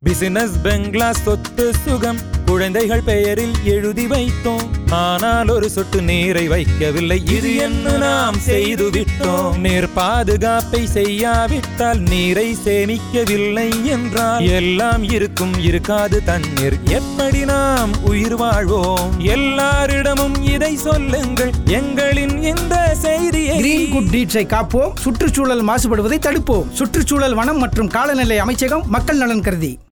Business bungalow சொத்து சுகம் குழந்தைகள் பெயரில் எழுதி வைத்தோம். ஆனால் ஒரு சொட்டு நீரை வைக்கவில்லை. இது என்ன நாம் செய்து விட்டோம். நீர் பாதுகாப்பை செய்யாவிட்டால் நீரை சேமிக்கவில்லை என்றால் எல்லாம் இருக்கும் இருக்காது தண்ணீர். எப்படி நாம் உயிர் வாழ்வோம்? எல்லாரிடமும் இதை சொல்லுங்கள். எங்களின் இந்த செய்தியை கிரீன் குட் டீட்ஸை காப்போம். சுற்றுச்சூழல் மாசுபடுவதை தடுப்போம். சுற்றுச்சூழல், வனம் மற்றும் காலநிலை அமைச்சகம் மக்கள் நலன் கருதி.